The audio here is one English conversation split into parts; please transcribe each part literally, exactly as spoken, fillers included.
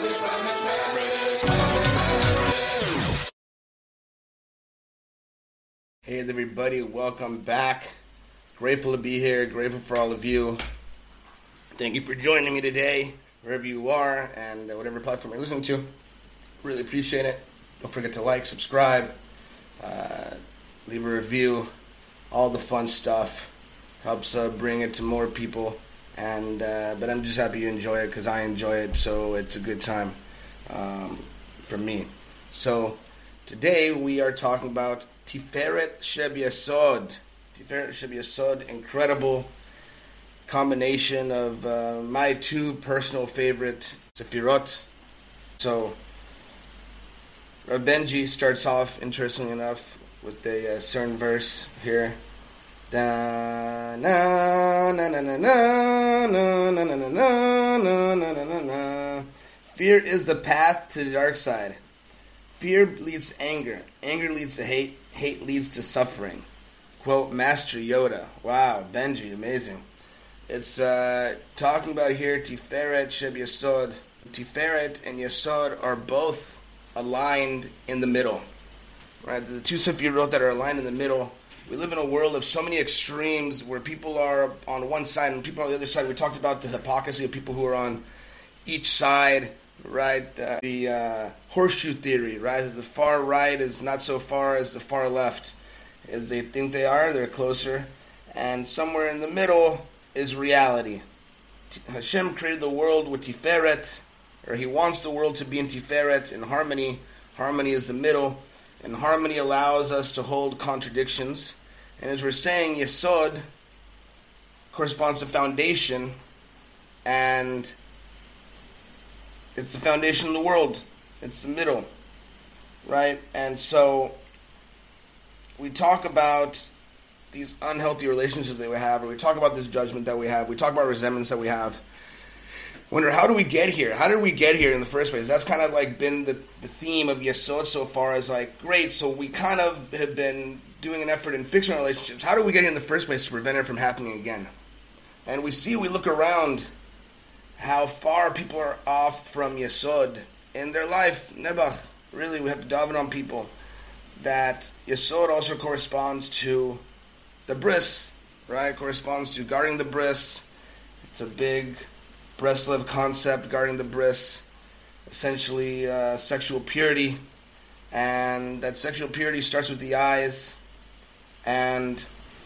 Hey everybody, welcome back. Grateful to be here, grateful for all of you. Thank you for joining me today, wherever you are, and whatever platform you're listening to. Really appreciate it. Don't forget to like, subscribe, uh, leave a review, all the fun stuff. Helps uh, bring it to more people. And uh, but I'm just happy you enjoy it because I enjoy it, so it's a good time um, for me. So today we are talking about Tiferet Sheb-Yesod. Tiferet Sheb-Yesod, incredible combination of uh, my two personal favorite Sefirot. So Rav Benji starts off, interestingly enough, with a uh, certain verse here. Da na na na na na na na na na na na na na. Fear is the path to the dark side. Fear leads to anger. Anger leads to hate. Hate leads to suffering. Quote, Master Yoda. Wow, Benji, amazing. It's uh, talking about here Tiferet Sheb-Yesod. Tiferet and Yesod are both aligned in the middle. Right, the two Sefirot that are aligned in the middle. We live in a world of so many extremes where people are on one side and people on the other side. We talked about the hypocrisy of people who are on each side. Right, uh, the uh, horseshoe theory, right? The far right is not so far as the far left. As they think they are, they're closer. And somewhere in the middle is reality. T- Hashem created the world with Tiferet, or He wants the world to be in Tiferet, in harmony. Harmony is the middle, and harmony allows us to hold contradictions. And as we're saying, Yesod corresponds to foundation, and it's the foundation of the world. It's the middle, right? And so we talk about these unhealthy relationships that we have, or we talk about this judgment that we have. We talk about resentments that we have. Wonder, how do we get here? How did we get here in the first place? That's kind of like been the, the theme of Yesod so far, is like, great, so we kind of have been doing an effort in fixing our relationships. How do we get here in the first place to prevent it from happening again? And we see, we look around how far people are off from Yesod in their life. Nebuch, really, we have to daven on people. That Yesod also corresponds to the bris, right? Corresponds to guarding the bris. It's a big Breslev concept, guarding the bris. Essentially, uh, sexual purity. And that sexual purity starts with the eyes. And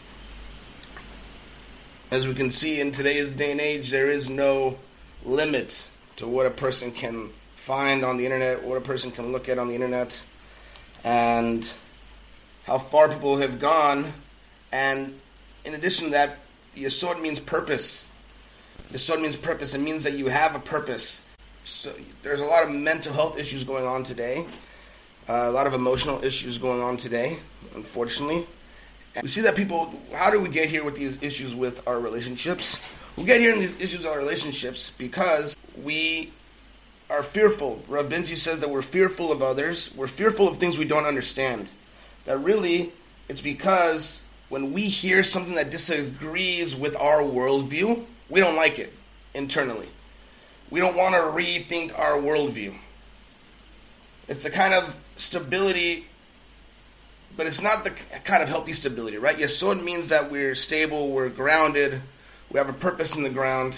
as we can see in today's day and age, there is no limit to what a person can find on the internet, what a person can look at on the internet, and how far people have gone. And in addition to that, Yesod means purpose. Yesod means purpose. It means that you have a purpose. So there's a lot of mental health issues going on today, uh, a lot of emotional issues going on today, unfortunately. And we see that people, how do we get here with these issues with our relationships? We get here in these issues of our relationships because we are fearful. Rav Benji says that we're fearful of others. We're fearful of things we don't understand. That really, it's because when we hear something that disagrees with our worldview, we don't like it internally. We don't want to rethink our worldview. It's the kind of stability, but it's not the kind of healthy stability, right? Yesod means that we're stable, we're grounded, we have a purpose in the ground.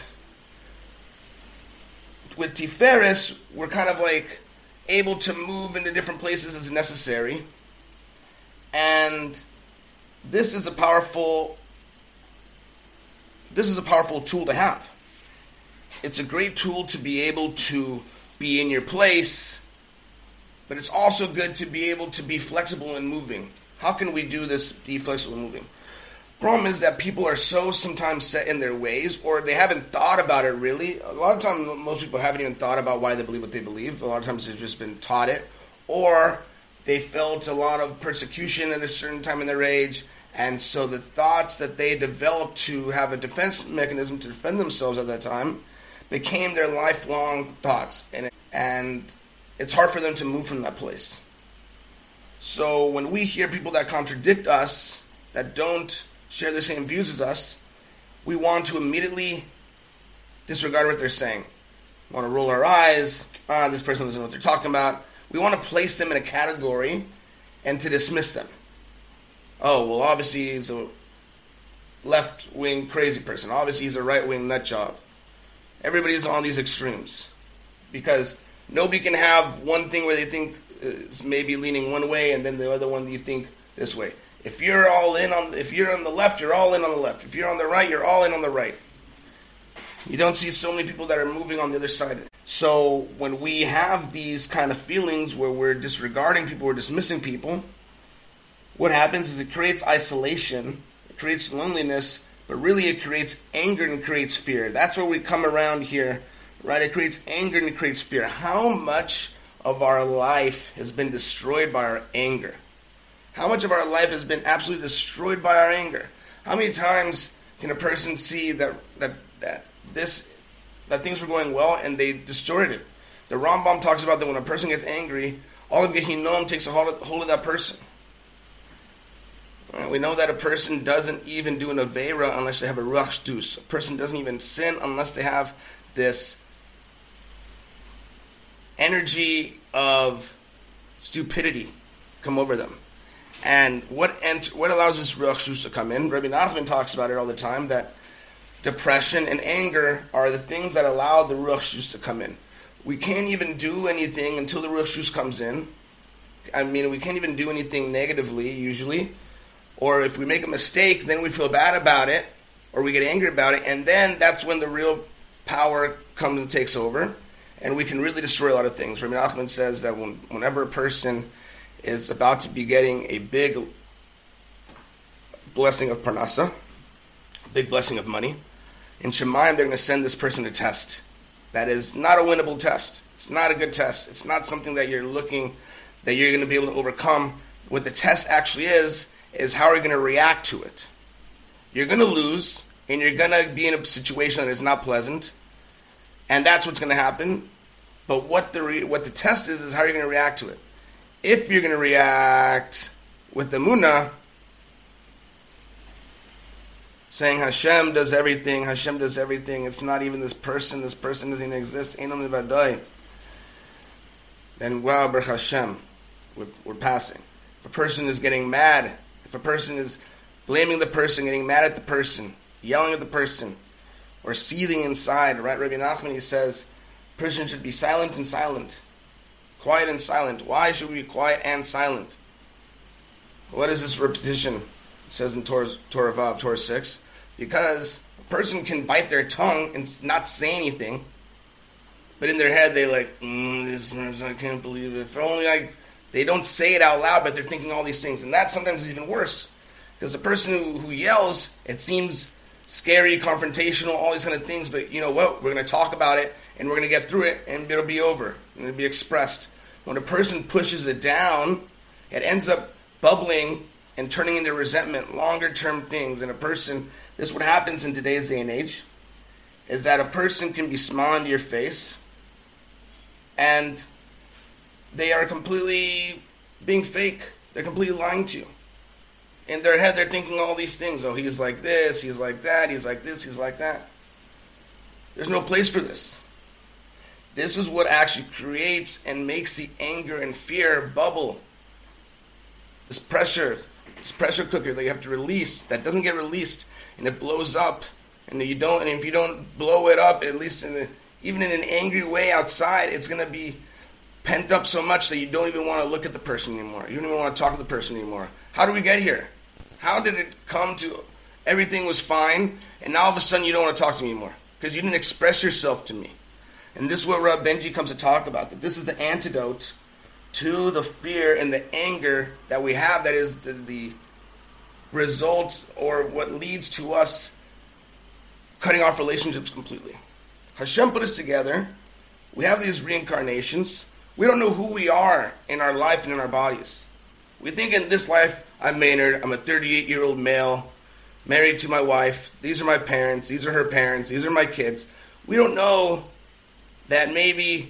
With Tiferes, we're kind of like able to move into different places as necessary. And this is a powerful this is a powerful tool to have. It's a great tool to be able to be in your place, but it's also good to be able to be flexible and moving. How can we do this, be flexible and moving? Problem is that people are so sometimes set in their ways, or they haven't thought about it really. A lot of times, most people haven't even thought about why they believe what they believe. A lot of times they've just been taught it, or they felt a lot of persecution at a certain time in their age, and so the thoughts that they developed to have a defense mechanism to defend themselves at that time became their lifelong thoughts, and and it's hard for them to move from that place. So when we hear people that contradict us, that don't share the same views as us, we want to immediately disregard what they're saying. We want to roll our eyes, ah, this person doesn't know what they're talking about. We want to place them in a category and to dismiss them. Oh, well, obviously he's a left-wing crazy person. Obviously he's a right-wing nut job. Everybody's on these extremes because nobody can have one thing where they think is maybe leaning one way and then the other one you think this way. If you're all in on, if you're on the left, you're all in on the left. If you're on the right, you're all in on the right. You don't see so many people that are moving on the other side. So when we have these kind of feelings where we're disregarding people, we're dismissing people, what happens is it creates isolation, it creates loneliness, but really it creates anger and creates fear. That's where we come around here, right? It creates anger and it creates fear. How much of our life has been destroyed by our anger? How much of our life has been absolutely destroyed by our anger? How many times can a person see that that that this that things were going well and they destroyed it? The Rambam talks about that when a person gets angry, all of Gehinom takes a hold of, hold of that person. We know that a person doesn't even do an Aveira unless they have a Ruach Shdus. A person doesn't even sin unless they have this energy of stupidity come over them. And what ent- what allows this Ruach Shdus to come in? Rabbi Nachman talks about it all the time, that depression and anger are the things that allow the Ruach Shdus to come in. We can't even do anything until the Ruach Shdus comes in. I mean, we can't even do anything negatively, usually. Or if we make a mistake, then we feel bad about it, or we get angry about it, and then that's when the real power comes and takes over, and we can really destroy a lot of things. Rabbi Nachman says that when, whenever a person is about to be getting a big blessing of parnasa, big blessing of money, in Shemayim they're going to send this person a test. That is not a winnable test. It's not a good test. It's not something that you're looking, that you're going to be able to overcome. What the test actually is, is how are you going to react to it? You're going to lose, and you're going to be in a situation that is not pleasant, and that's what's going to happen. But what the re- what the test is, is how you're going to react to it. If you're going to react with the Munah, saying Hashem does everything, Hashem does everything, it's not even this person, this person doesn't even exist, Einam Levadai, then wow, Baruch Hashem, we're, we're passing. If a person is getting mad, if a person is blaming the person, getting mad at the person, yelling at the person, or seething inside, right? Rabbi Nachman, he says, a person should be silent and silent. Quiet and silent. Why should we be quiet and silent? What is this repetition? It says in Torah, Torah Vav, Torah six. Because a person can bite their tongue and not say anything, but in their head they're like, mm, this person, I can't believe it. If only I... They don't say it out loud, but they're thinking all these things. And that sometimes is even worse. Because the person who, who yells, it seems scary, confrontational, all these kind of things. But you know what? We're going to talk about it, and we're going to get through it, and it'll be over. And it'll be expressed. When a person pushes it down, it ends up bubbling and turning into resentment, longer-term things. And a person, this is what happens in today's day and age, is that a person can be smiling to your face, and they are completely being fake. They're completely lying to you. In their head, they're thinking all these things. Oh, he's like this, he's like that, he's like this, he's like that. There's no place for this. This is what actually creates and makes the anger and fear bubble. This pressure, this pressure cooker that you have to release, that doesn't get released, and it blows up. And you don't. And if you don't blow it up, at least in a, even in an angry way outside, it's going to be pent up so much that you don't even want to look at the person anymore. You don't even want to talk to the person anymore. How did we get here? How did it come to everything was fine, and now all of a sudden you don't want to talk to me anymore because you didn't express yourself to me? And this is what Rav Benji comes to talk about, that this is the antidote to the fear and the anger that we have, that is the, the result or what leads to us cutting off relationships completely. Hashem put us together. We have these reincarnations. We don't know who we are in our life and in our bodies. We think in this life, I'm Maynard, I'm a thirty-eight-year-old male, married to my wife, these are my parents, these are her parents, these are my kids. We don't know that maybe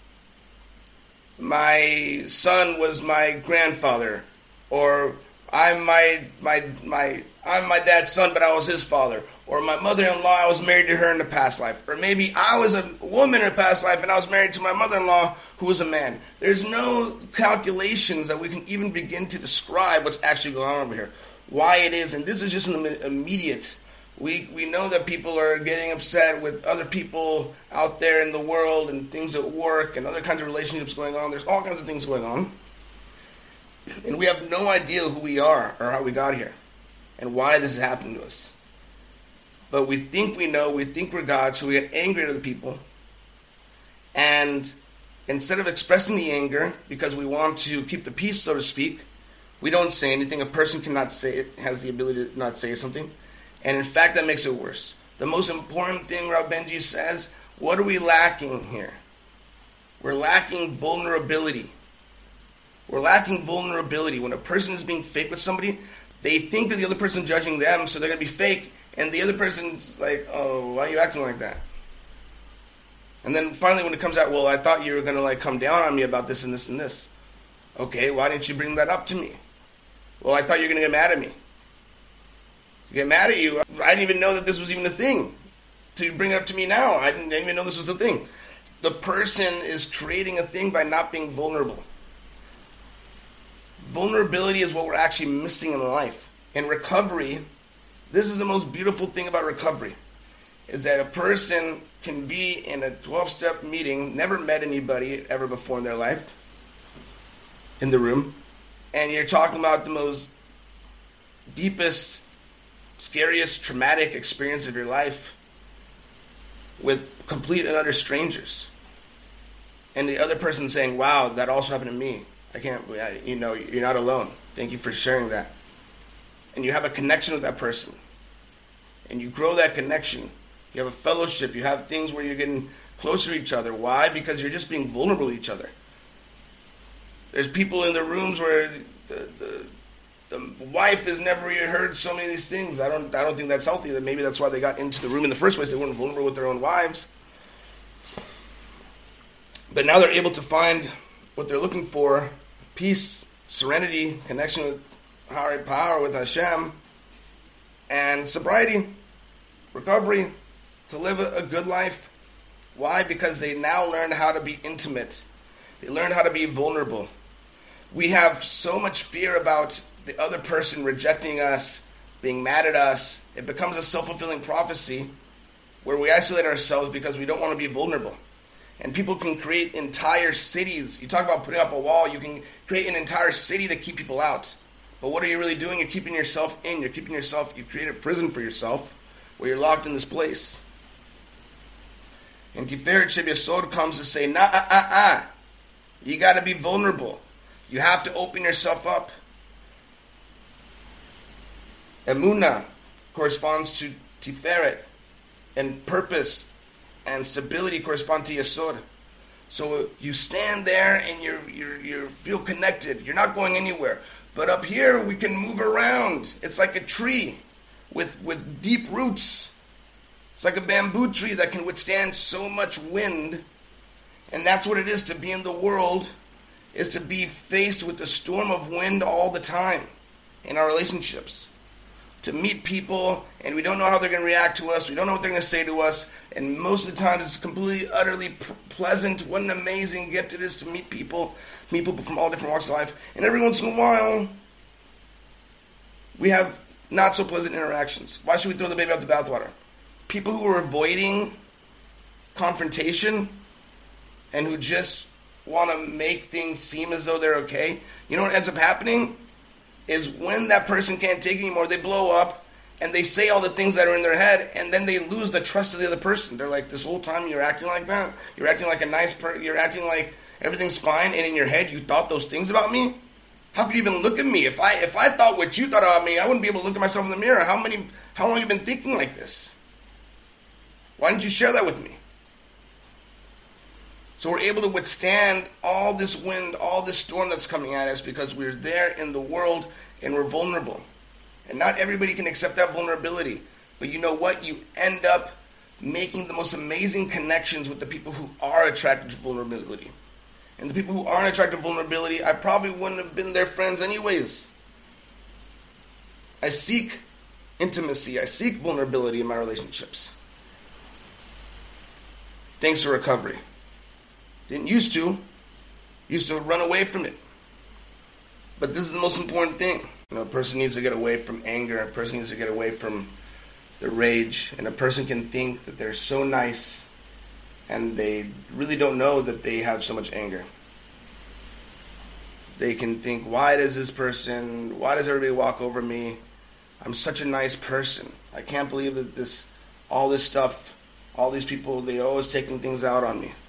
my son was my grandfather, or I'm my my my I'm my dad's son, but I was his father. Or my mother-in-law, I was married to her in the past life. Or maybe I was a woman in a past life and I was married to my mother-in-law who was a man. There's no calculations that we can even begin to describe what's actually going on over here. Why it is, and this is just an immediate. We we know that people are getting upset with other people out there in the world and things at work and other kinds of relationships going on. There's all kinds of things going on. And we have no idea who we are or how we got here and why this is happening to us. But we think we know, we think we're God, so we get angry at other people. And instead of expressing the anger, because we want to keep the peace, so to speak, we don't say anything. A person cannot say it, has the ability to not say something. And in fact, that makes it worse. The most important thing, Rav Benji says, what are we lacking here? We're lacking vulnerability. We're lacking vulnerability. When a person is being fake with somebody, they think that the other person's judging them, so they're going to be fake. And the other person's like, oh, why are you acting like that? And then finally when it comes out, well, I thought you were going to like come down on me about this and this and this. Okay, why didn't you bring that up to me? Well, I thought you were going to get mad at me. Get mad at you? I didn't even know that this was even a thing. To bring it up to me now, I didn't, I didn't even know this was a thing. The person is creating a thing by not being vulnerable. Vulnerability is what we're actually missing in life. In recovery, this is the most beautiful thing about recovery, is that a person can be in a twelve-step meeting, never met anybody ever before in their life, in the room, and you're talking about the most deepest, scariest, traumatic experience of your life with complete and utter strangers. And the other person saying, wow, that also happened to me. I can't, you know, you're not alone. Thank you for sharing that. And you have a connection with that person. And you grow that connection. You have a fellowship. You have things where you're getting closer to each other. Why? Because you're just being vulnerable to each other. There's people in the rooms where the, the, the wife has never heard so many of these things. I don't I don't think that's healthy. That maybe that's why they got into the room in the first place. They weren't vulnerable with their own wives. But now they're able to find what they're looking for: peace, serenity, connection with higher power, with Hashem, and sobriety, recovery, to live a, a good life. Why? Because they now learn how to be intimate. They learn how to be vulnerable. We have so much fear about the other person rejecting us, being mad at us. It becomes a self-fulfilling prophecy where we isolate ourselves because we don't want to be vulnerable. And people can create entire cities. You talk about putting up a wall. You can create an entire city to keep people out. But what are you really doing? You're keeping yourself in. You're keeping yourself, you create a prison for yourself where you're locked in this place. And Tiferet Sheb comes to say, nah, ah, ah, ah. You got to be vulnerable. You have to open yourself up. Emunah corresponds to Tiferet, and purpose and stability correspond to Yesod. So you stand there and you you you feel connected. You're not going anywhere. But up here we can move around. It's like a tree with with deep roots. It's like a bamboo tree that can withstand so much wind. And that's what it is to be in the world, is to be faced with the storm of wind all the time in our relationships. To meet people, and we don't know how they're going to react to us. We don't know what they're going to say to us. And most of the time, it's completely, utterly p- pleasant. What an amazing gift it is to meet people, meet people from all different walks of life. And every once in a while, we have not so pleasant interactions. Why should we throw the baby out the bathwater? People who are avoiding confrontation and who just want to make things seem as though they're okay, you know what ends up happening? Is when that person can't take it anymore, they blow up and they say all the things that are in their head, and then they lose the trust of the other person. They're like, this whole time you're acting like that? You're acting like a nice person, you're acting like everything's fine, and in your head you thought those things about me? How could you even look at me? If I if I thought what you thought about me, I wouldn't be able to look at myself in the mirror. How many how long have you been thinking like this? Why didn't you share that with me? So we're able to withstand all this wind, all this storm that's coming at us because we're there in the world and we're vulnerable. And not everybody can accept that vulnerability. But you know what? You end up making the most amazing connections with the people who are attracted to vulnerability. And the people who aren't attracted to vulnerability, I probably wouldn't have been their friends anyways. I seek intimacy. I seek vulnerability in my relationships. Thanks to recovery. Didn't used to. Used to run away from it. But this is the most important thing. You know, a person needs to get away from anger. A person needs to get away from the rage. And a person can think that they're so nice and they really don't know that they have so much anger. They can think, why does this person, why does everybody walk over me? I'm such a nice person. I can't believe that this, all this stuff, all these people, they always taking things out on me.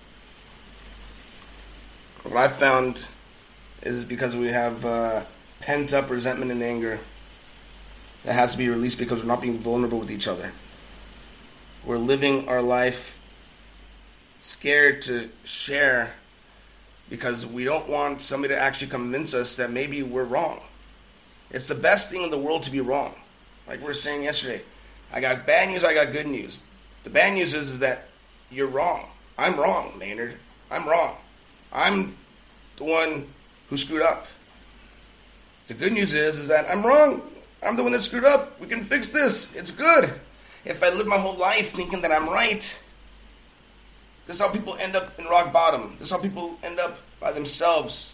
What I found is because we have uh, pent up resentment and anger that has to be released because we're not being vulnerable with each other. We're living our life scared to share because we don't want somebody to actually convince us that maybe we're wrong. It's the best thing in the world to be wrong. Like we were saying yesterday, I got bad news, I got good news. The bad news is, is that you're wrong. I'm wrong, Maynard. I'm wrong. I'm the one who screwed up. The good news is, is that I'm wrong. I'm the one that screwed up. We can fix this. It's good. If I live my whole life thinking that I'm right, this is how people end up in rock bottom. This is how people end up by themselves,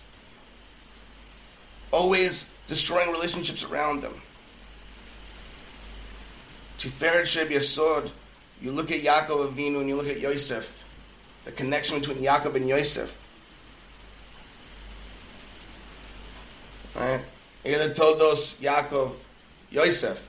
always destroying relationships around them. Tiferet Sheb Yesod. You look at Yaakov Avinu and you look at Yosef. The connection between Yaakov and Yosef. Right? Either Toldos, Yaakov, Yosef.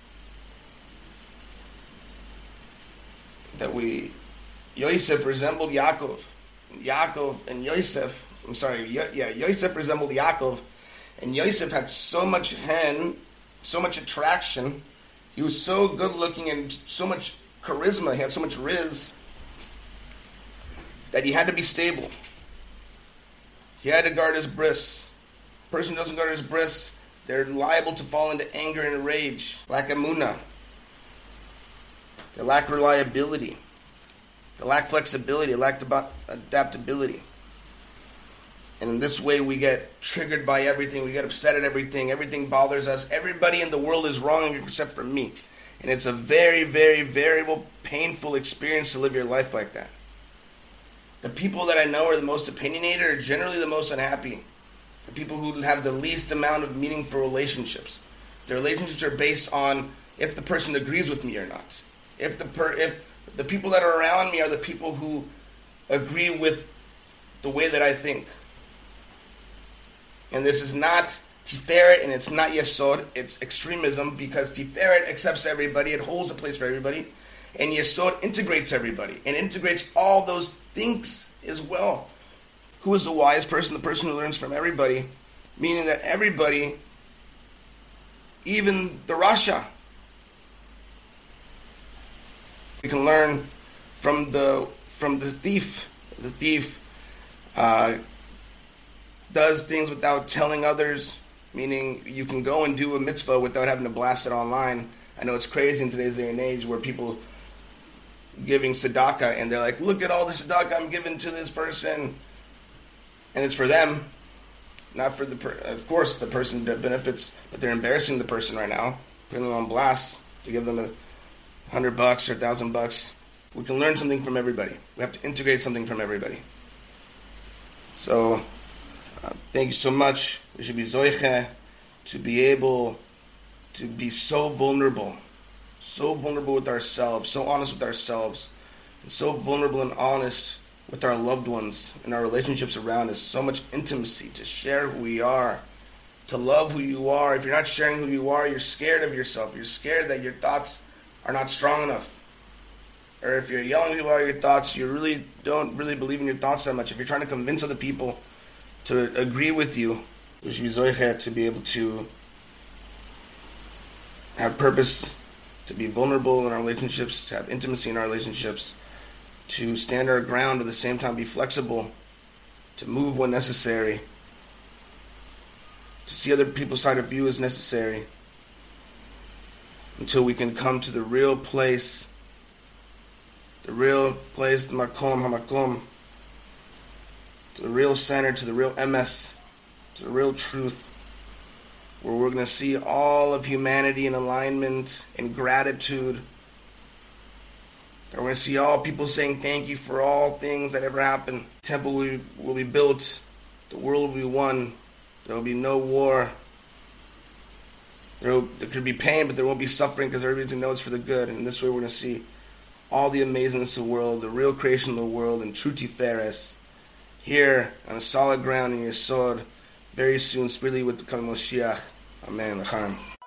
That we, Yosef resembled Yaakov. Yaakov and Yosef, I'm sorry, yeah, Yosef resembled Yaakov. And Yosef had so much hen, so much attraction. He was so good looking and so much charisma. He had so much riz that he had to be stable. He had to guard his bris. Person who doesn't guard his bris, they're liable to fall into anger and rage. Lack emunah. They lack reliability. They lack flexibility. They lack adaptability. And in this way, we get triggered by everything. We get upset at everything. Everything bothers us. Everybody in the world is wrong except for me. And it's a very, very, very painful experience to live your life like that. The people that I know are the most opinionated are generally the most unhappy. The people who have the least amount of meaningful relationships. Their relationships are based on if the person agrees with me or not. If the per, if the people that are around me are the people who agree with the way that I think. And this is not Tiferet and it's not Yesod. It's extremism because Tiferet accepts everybody. It holds a place for everybody. And Yesod integrates everybody. And integrates all those things as well. Who is the wise person? The person who learns from everybody. Meaning that everybody, even the Rasha, we can learn from the from the thief. The thief uh, does things without telling others, meaning you can go and do a mitzvah without having to blast it online. I know it's crazy in today's day and age where people giving tzedakah and they're like, look at all the tzedakah I'm giving to this person. And it's for them, not for the, per- of course, the person that benefits, but they're embarrassing the person right now, putting them on blast to give them a hundred bucks or a thousand bucks. We can learn something from everybody. We have to integrate something from everybody. So, uh, thank you so much. We should be zoiche to be able to be so vulnerable, so vulnerable with ourselves, so honest with ourselves, and so vulnerable and honest with our loved ones and our relationships around us. So much intimacy to share who we are, to love who you are. If you're not sharing who you are, you're scared of yourself. You're scared that your thoughts are not strong enough. Or if you're yelling people out your thoughts, you really don't really believe in your thoughts that much. If you're trying to convince other people to agree with you, we should be zoichet to be able to have purpose, to be vulnerable in our relationships, to have intimacy in our relationships, to stand our ground, at the same time be flexible, to move when necessary, to see other people's side of view as necessary, until we can come to the real place, the real place, the makom hamakom, to the real center, to the real emes, to the real truth, where we're going to see all of humanity in alignment, in gratitude. We're going to see all people saying thank you for all things that ever happened. The temple will be, will be built. The world will be won. There will be no war. There, will, there could be pain, but there won't be suffering because everybody's going to know it's for the good. And this way we're going to see all the amazingness of the world, the real creation of the world, and true Tiferes, here on a solid ground in your sword, very soon, speedily with the coming Moshiach. Amen. L'chaim.